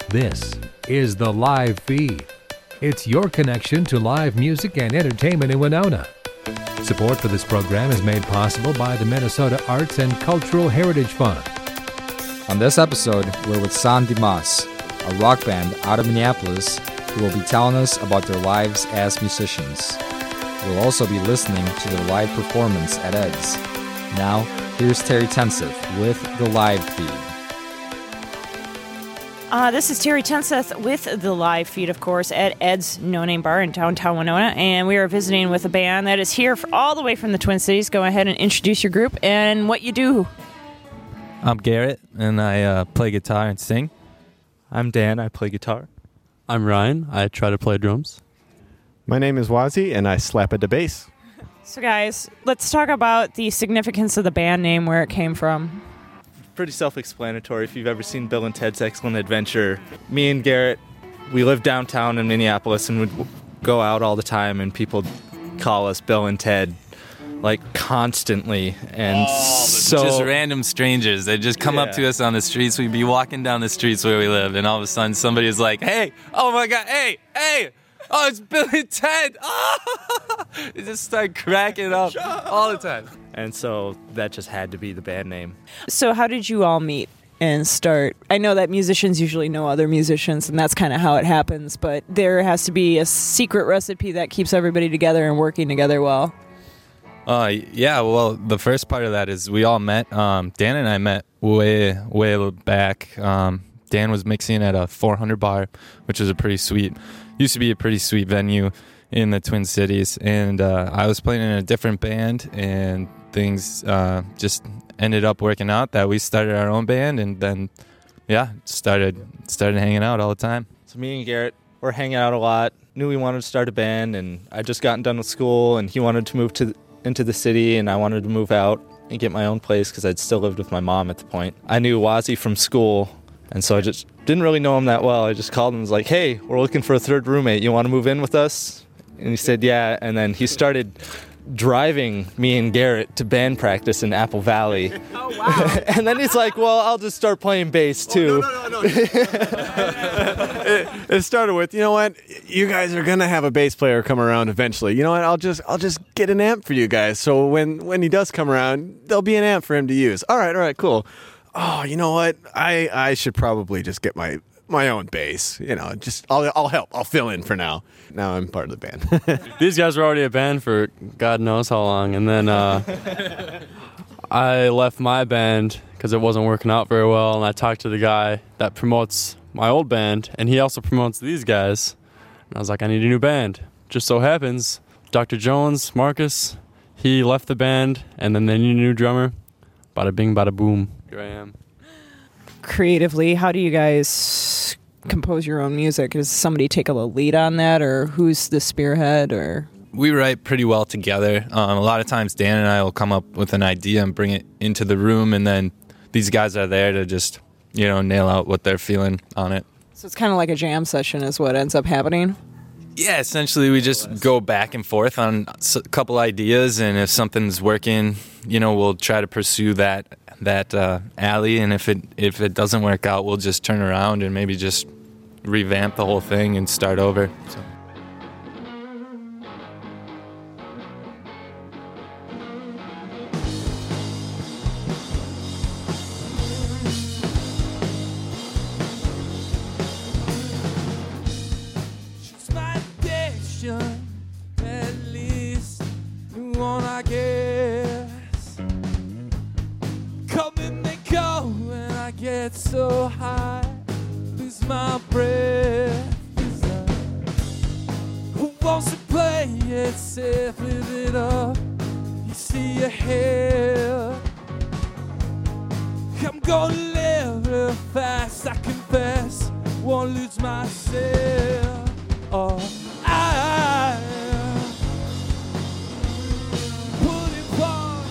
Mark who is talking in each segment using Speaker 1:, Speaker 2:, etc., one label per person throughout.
Speaker 1: This is the Live Feed. It's your connection to live music and entertainment in Winona. Support for this program is made possible by the Minnesota Arts and Cultural Heritage Fund.
Speaker 2: On this episode, we're with San Dimas, a rock band out of Minneapolis who will be telling us about their lives as musicians. We'll also be listening to their live performance at Ed's. Now, here's Terry Tenseth with the Live Feed.
Speaker 3: This is Terry Tenseth with the Live Feed, of course, at Ed's No Name Bar in downtown Winona, and we are visiting with a band that is here all the way from the Twin Cities. Go ahead and introduce your group and what you do.
Speaker 4: I'm Garrett, and I play guitar and sing.
Speaker 5: I'm Dan, I play guitar.
Speaker 6: I'm Ryan, I try to play drums.
Speaker 7: My name is Wazi, and I slap at the bass.
Speaker 3: So guys, let's talk about the significance of the band name, where it came from.
Speaker 5: Pretty self-explanatory. If you've ever seen Bill and Ted's Excellent Adventure, me and Garrett, we live downtown in Minneapolis and would go out all the time, and people call us Bill and Ted, like, constantly. And so
Speaker 4: just random strangers. They just come up to us on the streets. We'd be walking down the streets where we live, and all of a sudden somebody is like, "Hey, oh my God, hey, oh, it's Bill and Ted!" Oh! They just start cracking up all the time.
Speaker 5: And so that just had to be the band name.
Speaker 3: So how did you all meet and start? I know that musicians usually know other musicians, and that's kind of how it happens, but there has to be a secret recipe that keeps everybody together and working together well.
Speaker 4: Yeah, well, the first part of that is we all met. Dan and I met way back. Dan was mixing at a 400 bar, which is used to be a pretty sweet venue in the Twin Cities, and I was playing in a different band, and things just ended up working out that we started our own band, and then started hanging out all the time.
Speaker 5: So me and Garrett were hanging out a lot, knew we wanted to start a band, and I just gotten done with school, and he wanted to move into the city, and I wanted to move out and get my own place because I'd still lived with my mom at the point. I knew Wazi from school, and so I just didn't really know him that well. I just called him and was like, "Hey, we're looking for a third roommate. You want to move in with us?" And he said, "Yeah." And then he started driving me and Garrett to band practice in Apple Valley.
Speaker 3: Oh, wow.
Speaker 5: And then he's like, "Well, I'll just start playing bass, too."
Speaker 7: No. It started with, you know what? You guys are going to have a bass player come around eventually. You know what? I'll just get an amp for you guys. So when he does come around, there'll be an amp for him to use. All right, cool. Oh, you know what? I should probably just get my own bass. You know, just I'll help. I'll fill in for now. Now I'm part of the band.
Speaker 6: These guys were already a band for God knows how long, and then I left my band because it wasn't working out very well, and I talked to the guy that promotes my old band, and he also promotes these guys. And I was like, I need a new band. Just so happens, Dr. Jones, Marcus, he left the band, and then they need a new drummer. Bada bing, bada boom. Here I am.
Speaker 3: Creatively, how do you guys compose your own music? Does somebody take a lead on that, or who's the spearhead? Or
Speaker 4: We write pretty well together. A lot of times Dan and I will come up with an idea and bring it into the room, and then these guys are there to just, nail out what they're feeling on it.
Speaker 3: so it's kind of like a jam session is what ends up happening?
Speaker 4: Yeah, essentially we just go back and forth on a couple ideas, and if something's working, we'll try to pursue that alley, and if it doesn't work out, we'll just turn around and maybe just revamp the whole thing and start over. So.
Speaker 8: So high, lose my breath. Who wants to play it safe, live it up? You see ahead. I'm gonna live real fast, I confess. Won't lose myself. Oh, I pulling apart.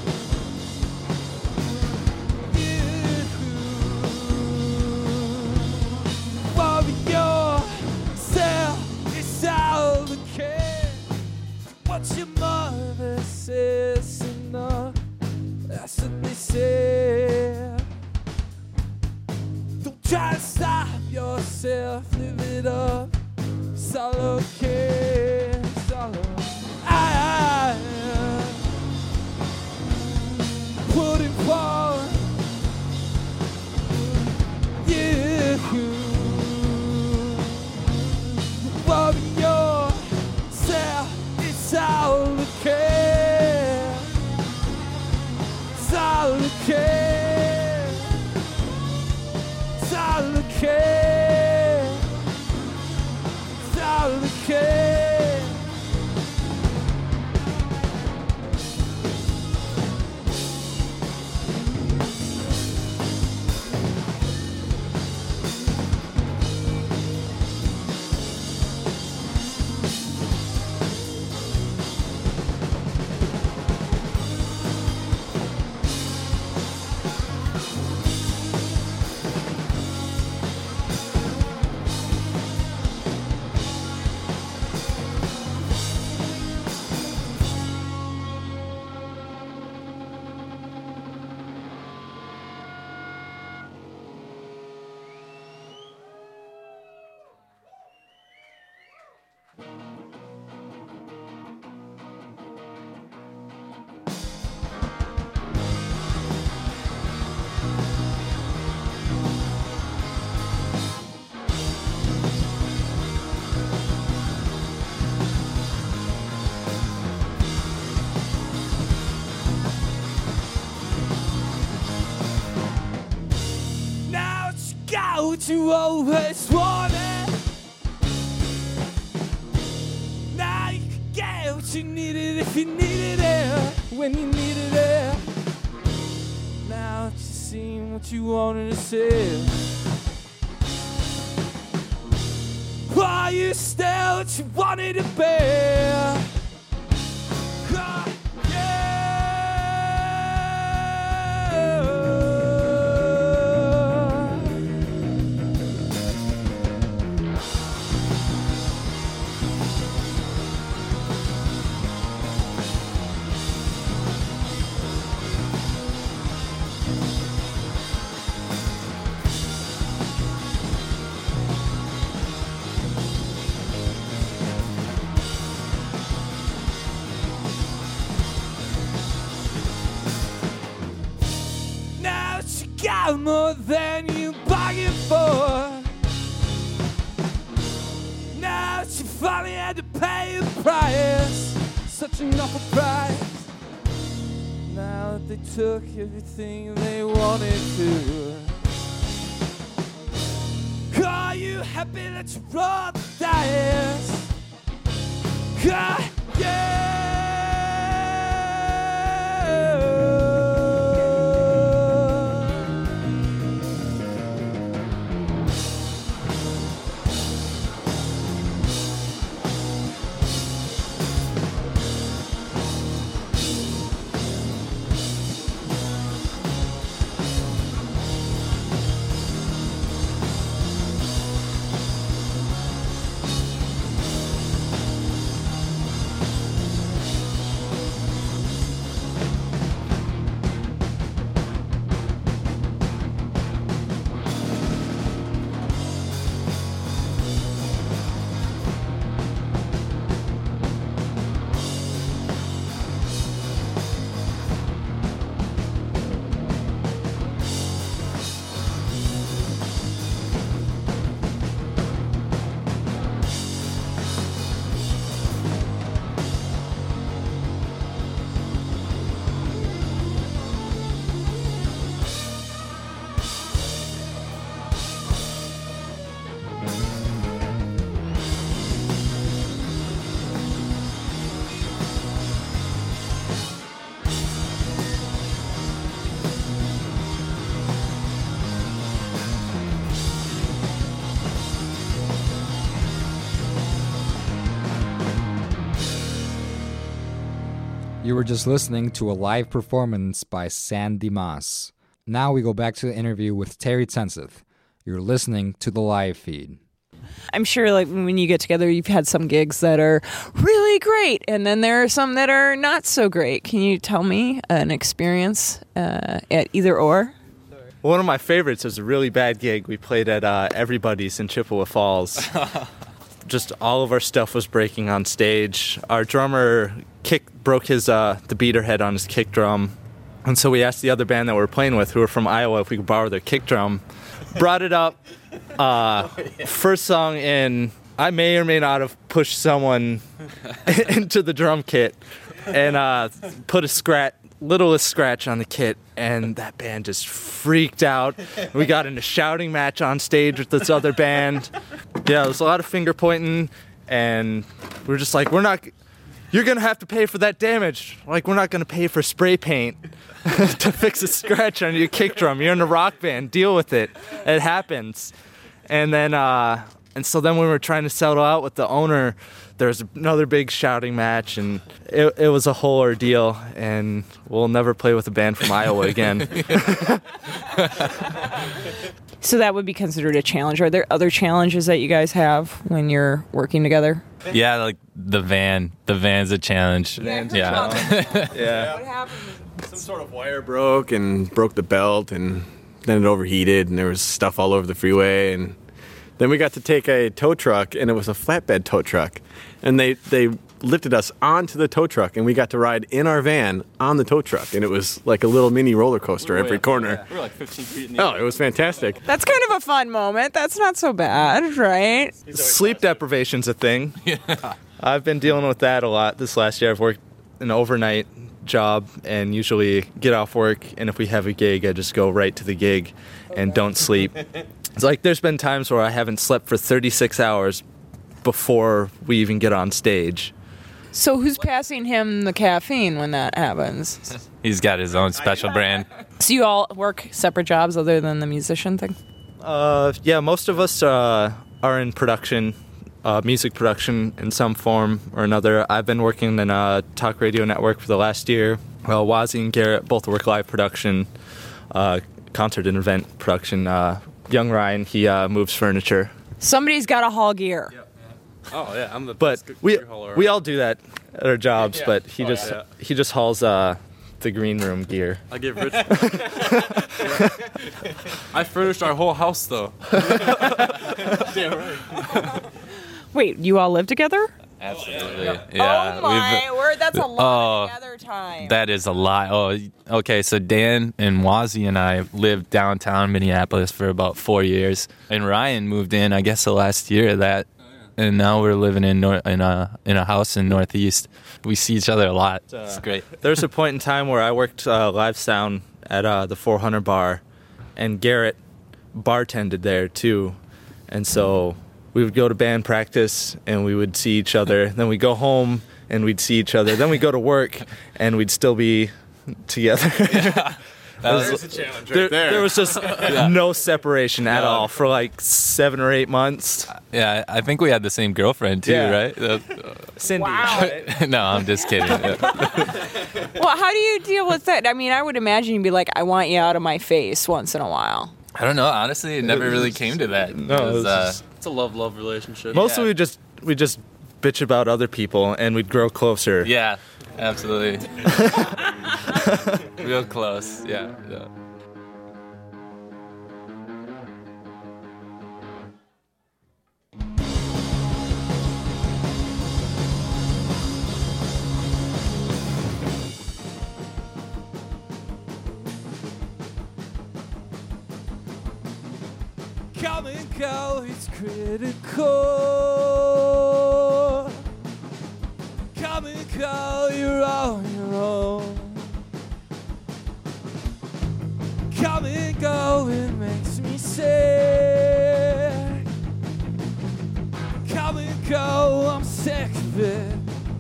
Speaker 8: What your mother says enough, that's what they say. Don't try to stop yourself. what you always wanted. Now you can get what you needed if you needed it, when you needed it. Now that you've seen what you wanted to see, are you still what you wanted to be? Got more than you bargained for. Now that you finally had to pay the price, such an awful price. Now that they took everything they wanted to, are you happy that you rolled the dice? Yeah.
Speaker 2: You were just listening to a live performance by San Dimas. Now we go back to the interview with Terry Tenseth. You're listening to the live feed.
Speaker 3: I'm sure like when you get together, you've had some gigs that are really great, and then there are some that are not so great. Can you tell me an experience at either or?
Speaker 5: One of my favorites was a really bad gig. We played at Everybody's in Chippewa Falls. Just all of our stuff was breaking on stage. Our drummer broke his the beater head on his kick drum, and so we asked the other band that we were playing with, who were from Iowa, if we could borrow their kick drum. Brought it up. First song in, I may or may not have pushed someone into the drum kit and put a littlest scratch on the kit, and that band just freaked out. We got in a shouting match on stage with this other band. Yeah, there was a lot of finger pointing, and we were just like, you're going to have to pay for that damage. Like, we're not going to pay for spray paint to fix a scratch on your kick drum. You're in a rock band. Deal with it. It happens. And then, so then when we were trying to settle out with the owner, there was another big shouting match, and it was a whole ordeal, and we'll never play with a band from Iowa again.
Speaker 3: So that would be considered a challenge. Are there other challenges that you guys have when you're working together?
Speaker 4: Yeah, like the van. The van's a challenge.
Speaker 3: Yeah.
Speaker 7: Yeah.
Speaker 3: What happened?
Speaker 7: Some sort of wire broke the belt, and then it overheated, and there was stuff all over the freeway. And then we got to take a tow truck, and it was a flatbed tow truck. And they lifted us onto the tow truck, and we got to ride in our van on the tow truck. And it was like a little mini roller coaster every corner.
Speaker 6: We were like 15 feet in the air.
Speaker 7: Oh, it was fantastic.
Speaker 3: That's kind of a fun moment. That's not so bad, right?
Speaker 5: Sleep deprivation's a thing. Yeah. I've been dealing with that a lot this last year. I've worked an overnight job and usually get off work, and if we have a gig, I just go right to the gig and don't sleep. It's like there's been times where I haven't slept for 36 hours before we even get on stage.
Speaker 3: So who's passing him the caffeine when that happens?
Speaker 4: He's got his own special brand.
Speaker 3: So you all work separate jobs other than the musician thing?
Speaker 5: Yeah, most of us are in production, music production in some form or another. I've been working in a talk radio network for the last year. Wazzy and Garrett both work live production, concert and event production. Young Ryan, he moves furniture.
Speaker 3: Somebody's got to haul gear.
Speaker 6: Oh yeah, I'm the
Speaker 5: But
Speaker 6: best
Speaker 5: we
Speaker 6: gear hauler.
Speaker 5: all do that at our jobs, but he just hauls the green room gear.
Speaker 6: I give Rich. I furnished our whole house though. Yeah, right.
Speaker 3: Wait, you all live together?
Speaker 4: Absolutely. Yeah.
Speaker 3: Oh my word, that's a lot
Speaker 4: Oh,
Speaker 3: of together time.
Speaker 4: That is a lot. Oh, okay. So Dan and Wazzy and I lived downtown Minneapolis for about 4 years, and Ryan moved in, I guess, the last year of that, and now we're living in a house in Northeast. We see each other a lot. It's great.
Speaker 5: There's a point in time where I worked live sound at the 400 bar, and Garrett bartended there too, and so we would go to band practice and we would see each other. Then we'd go home and we'd see each other. Then we'd go to work and we'd still be together.
Speaker 4: Yeah.
Speaker 7: There's a challenge right there.
Speaker 5: There was just no separation at all for like 7 or 8 months.
Speaker 4: Yeah, I think we had the same girlfriend too,
Speaker 5: Yeah.
Speaker 4: right?
Speaker 5: Cindy.
Speaker 3: Wow.
Speaker 4: No, I'm just kidding.
Speaker 3: Well, how do you deal with that? I mean, I would imagine you'd be like, I want you out of my face once in a while.
Speaker 4: I don't know. Honestly, it never really came to that.
Speaker 5: No,
Speaker 4: It was,
Speaker 5: it was
Speaker 6: It's a love relationship.
Speaker 5: Mostly we just bitch about other people and we'd grow closer.
Speaker 4: yeah, absolutely. Real close. Yeah.
Speaker 8: Come and go, it's critical. Come and go, you're on your own. Come and go, it makes me sick. Come and go, I'm sick of it.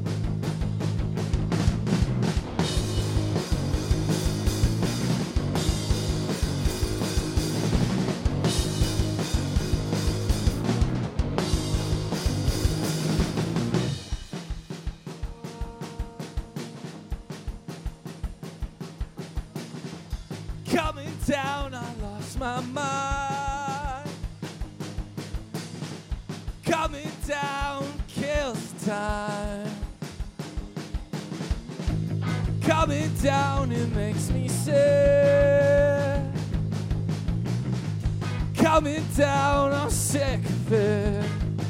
Speaker 8: Coming down, I lost my mind. Coming down kills time. Coming down, it makes me sick. Coming down, I'm sick of it.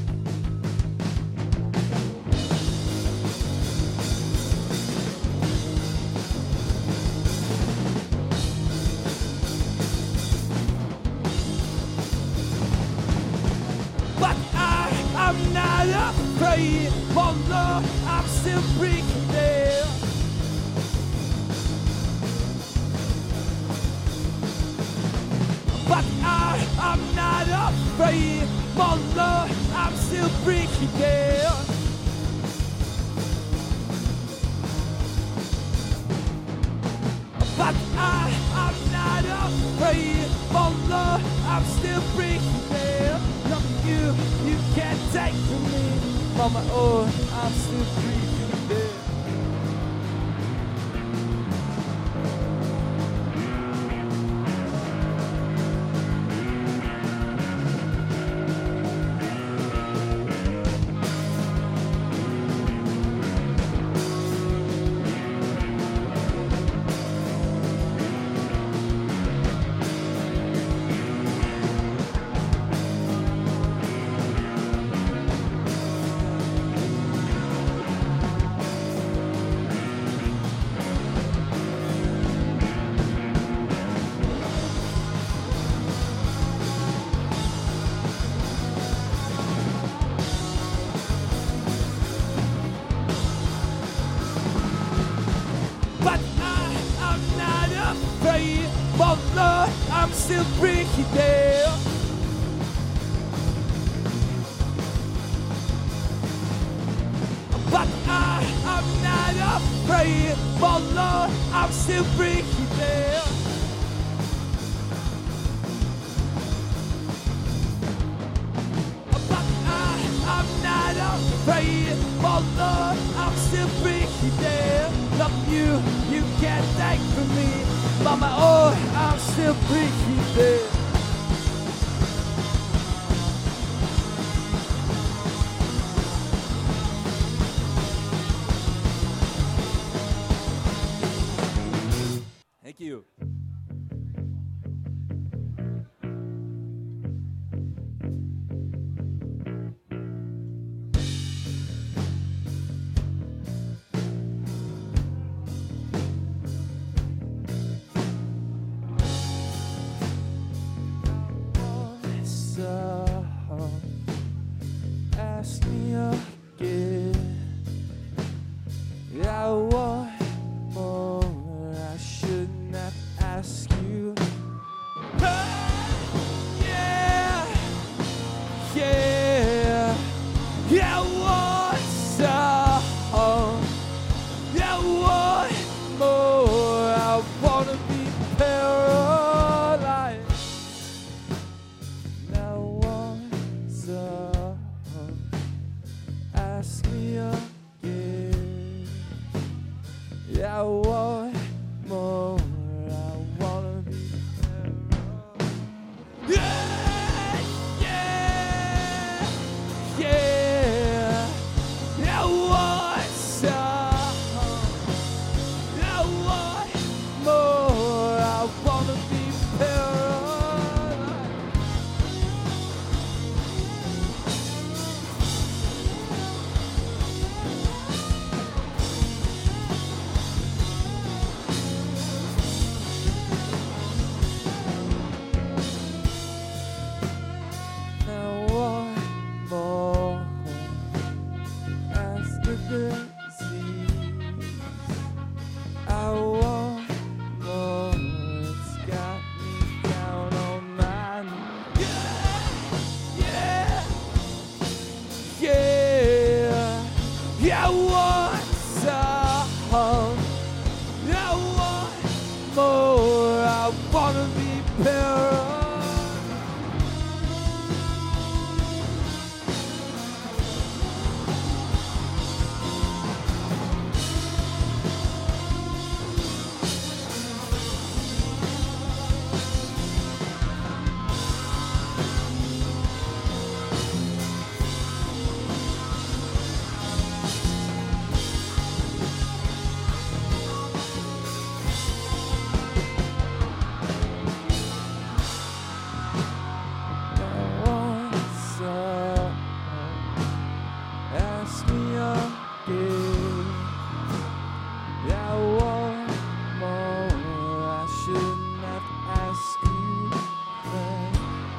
Speaker 8: But I'm not afraid, although I'm still breaking down. But I'm not afraid, although I'm still breaking down. But I'm not afraid, although I'm still breaking down. Look, you can't take from me on my own. I'm still breathing down. But I'm not afraid, although I'm still breaking down. but I'm not afraid. For Lord, I'm still breathing. But I'm not afraid. For Lord, I'm still breathing. Love you, you can't take from me. Mama, oh, I'm still breathing.
Speaker 9: Thank you.
Speaker 8: So, ask me again. I want more. I shouldn't have asked you. Yeah, yeah, yeah. I want some. I want more. I wanna be paralyzed. Now once ask me again. Yeah, I want more. I wanna be yeah, yeah, yeah. Yeah, I want some. I want more. I wanna be paralyzed. Now one more as the disease. I want more. It's got me down on my knees. Yeah, yeah, yeah. Yeah, I want some. I want more. I wanna be paralyzed. Ask me again. Yeah, I want more. I shouldn't have asked you then.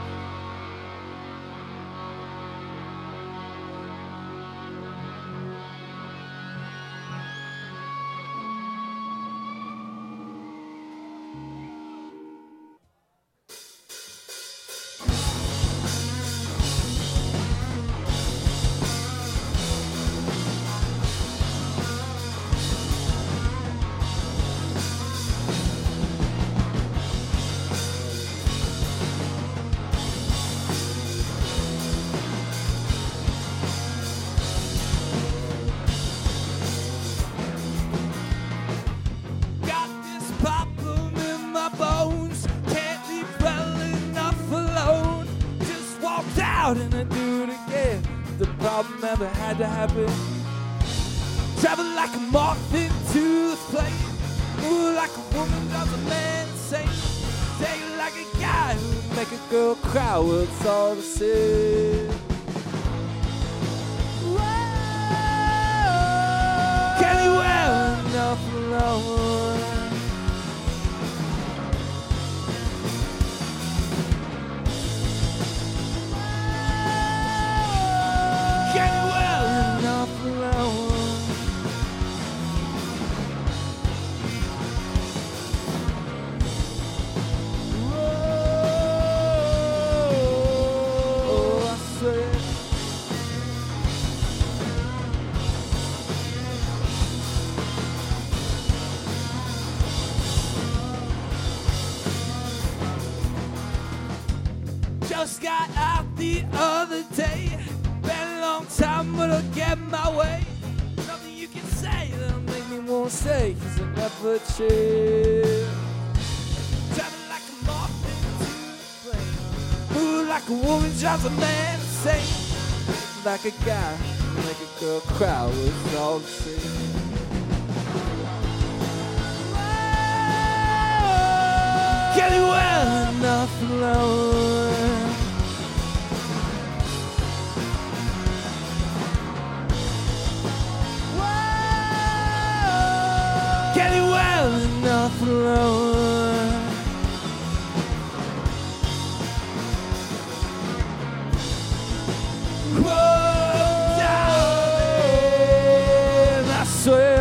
Speaker 8: Got this problem in my bones. Can't leave well enough alone. Just walked out and I do it again. The problem ever had to happen. Travel like a moth into the flame. Move like a woman does a man sing. Take it like a guy who make a girl cry. Well, it's all the same. Can you well enough alone? Can you well enough alone? Oh, I swear. just got out the other day. Been a long time, but I'll get my way. Nothing you can say that'll make me wanna stay, 'cause I never change. Travel like a moth into the flame. Move like a woman drives a man insane. Like a guy, make a girl cry, it's all the same. Get it well enough alone. Get it well enough alone. Whoa, darling, I swear.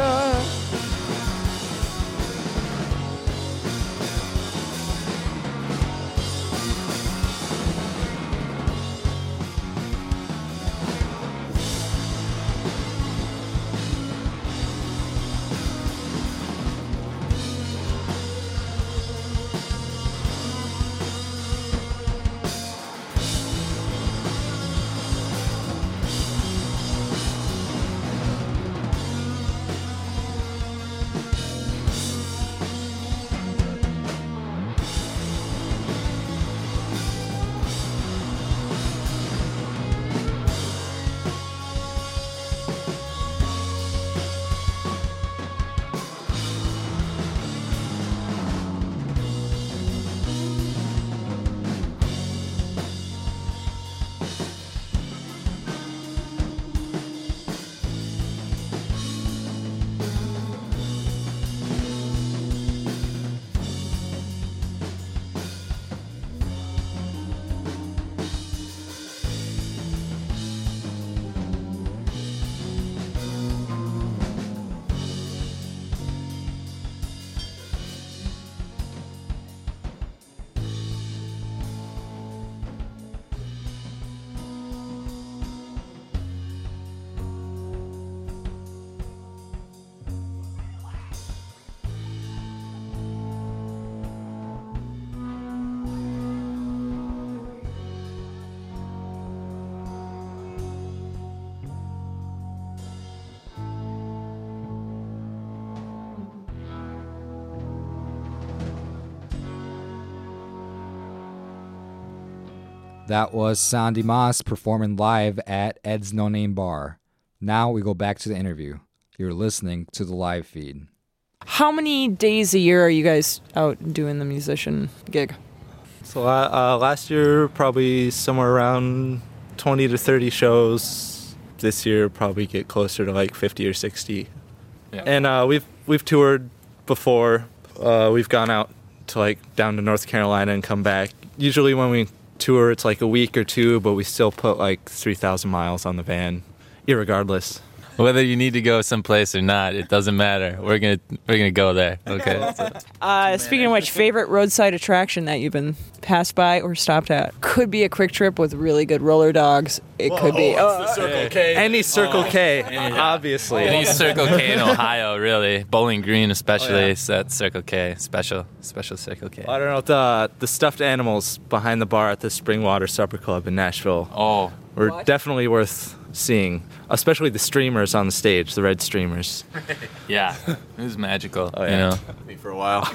Speaker 2: That was San Dimas performing live at Ed's No Name Bar. Now we go back to the interview. You're listening to the live feed.
Speaker 3: How many days a year are you guys out doing the musician gig?
Speaker 5: So last year, probably somewhere around 20 to 30 shows. This year, probably get closer to like 50 or 60. Yeah. And we've toured before. We've gone out to like down to North Carolina and come back. Usually when we tour, it's like a week or two, but we still put like 3,000 miles on the van, irregardless.
Speaker 4: Whether you need to go someplace or not, it doesn't matter. We're gonna go there. Okay.
Speaker 3: Speaking of which, favorite roadside attraction that you've been passed by or stopped at? Could be a Quick Trip with really good roller dogs. It could be
Speaker 7: the Circle K.
Speaker 5: Any Circle K, obviously.
Speaker 4: Any Circle K in Ohio, really. Bowling Green, especially. So that's Circle K, special Circle K.
Speaker 5: I don't know, the stuffed animals behind the bar at the Springwater Supper Club in Nashville.
Speaker 4: Oh,
Speaker 5: were definitely worth seeing, especially the streamers on the stage, the red streamers.
Speaker 4: Yeah, it was magical.
Speaker 5: Oh, yeah.
Speaker 4: You know,
Speaker 7: Me for a while.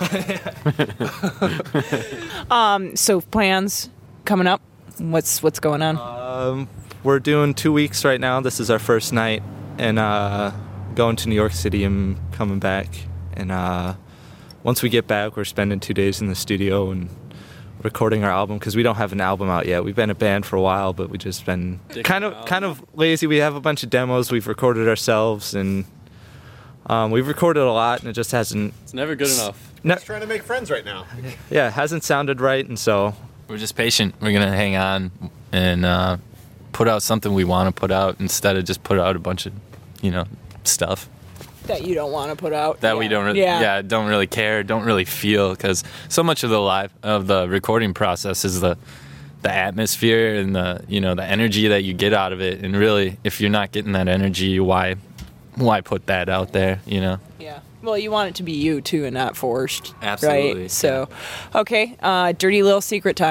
Speaker 3: So plans coming up? What's going on?
Speaker 5: We're doing 2 weeks right now. This is our first night, and going to New York City and coming back. And once we get back, we're spending 2 days in the studio and recording our album, because we don't have an album out yet. We've been a band for a while, but we've just been kind of lazy. We have a bunch of demos we've recorded ourselves, and we've recorded a lot, and it just hasn't.
Speaker 6: It's never good enough.
Speaker 7: Just trying to make friends right now.
Speaker 5: Yeah, it hasn't sounded right, and so
Speaker 4: we're just patient. We're gonna hang on and put out something we want to put out instead of just put out a bunch of, stuff
Speaker 3: That you don't want to put out.
Speaker 4: that we don't really, don't really care, don't really feel, because so much of the recording process is the atmosphere and the energy that you get out of it. And really, if you're not getting that energy, why put that out there?
Speaker 3: Yeah. Well, you want it to be you too, and not forced.
Speaker 4: Absolutely.
Speaker 3: Right. So, okay. Dirty little secret time.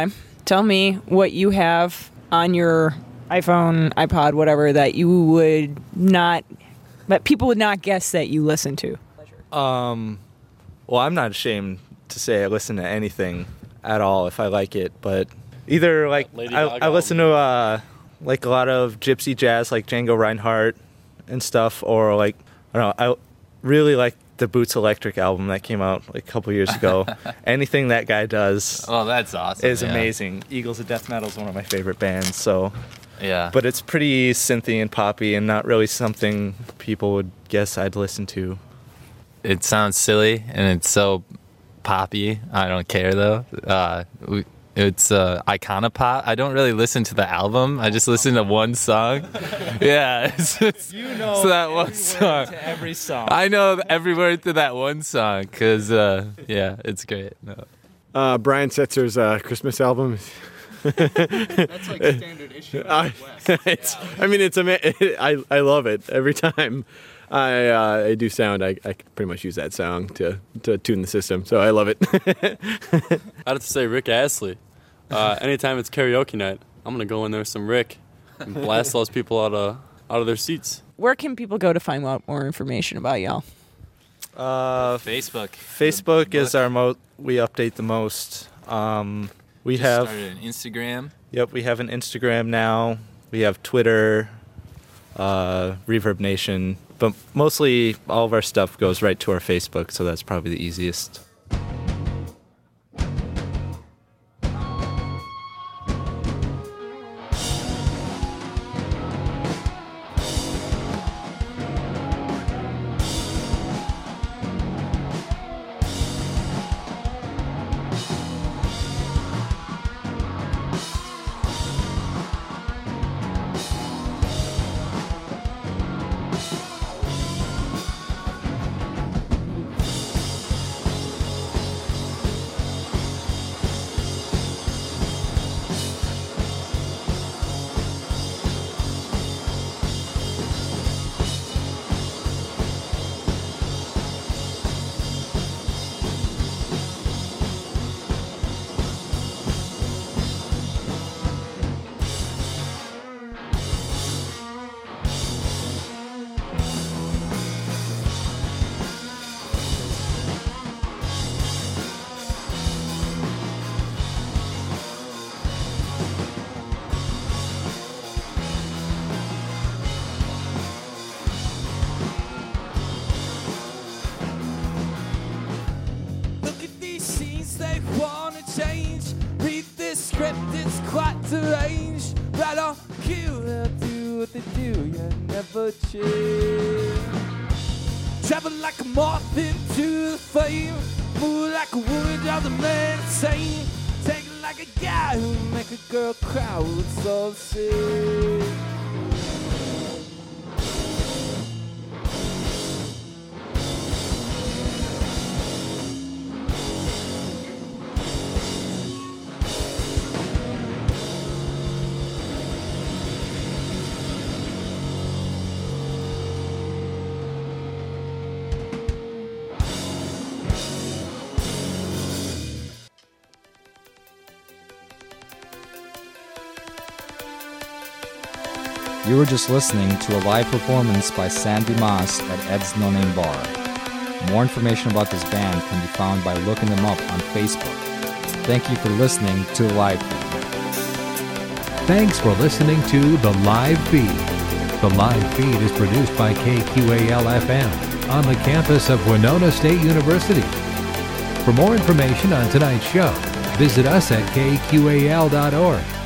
Speaker 3: Tell me what you have on your iPhone, iPod, whatever, that you would not, that people would not guess that you listen to.
Speaker 5: Well, I'm not ashamed to say I listen to anything at all if I like it, but either like I listen to like a lot of gypsy jazz, like Django Reinhardt and stuff, or like I don't know, I really like the Boots Electric album that came out like a couple years ago. Anything that guy does,
Speaker 4: Oh, that's awesome.
Speaker 5: is amazing. Eagles of Death Metal is one of my favorite bands, so.
Speaker 4: Yeah.
Speaker 5: But it's pretty synthy and poppy and not really something people would guess I'd listen to.
Speaker 4: It sounds silly and it's so poppy. I don't care though. It's Iconopop. I don't really listen to the album. I just listen to one song. Yeah, it's that one song.
Speaker 5: To every song.
Speaker 4: I know every word to that one song because yeah, it's great. No.
Speaker 7: Brian Setzer's Christmas album.
Speaker 6: That's like standard issue.
Speaker 7: I mean, I love it every time. I do sound. I pretty much use that song to tune the system, so I love it.
Speaker 6: I'd have to say Rick Astley. Anytime it's karaoke night, I'm gonna go in there with some Rick and blast those people out of their seats.
Speaker 3: Where can people go to find out more information about y'all?
Speaker 4: Facebook.
Speaker 5: Facebook is our we update the most. We
Speaker 4: Just
Speaker 5: have
Speaker 4: started an Instagram.
Speaker 5: Yep, we have an Instagram now. We have Twitter, Reverb Nation, but mostly all of our stuff goes right to our Facebook, so that's probably the easiest.
Speaker 8: It's quite deranged, but I'll kill, they'll do what they do, you never change. Travel like a moth into the flame, move like a woman down the man insane. Take it like a guy who make a girl cry with all say.
Speaker 2: You were just listening to a live performance by Sandy Moss at Ed's No Name Bar. More information about this band can be found by looking them up on Facebook. Thank you for listening to the live feed.
Speaker 1: Thanks for listening to The Live Feed. The Live Feed is produced by KQAL-FM on the campus of Winona State University. For more information on tonight's show, visit us at kqal.org.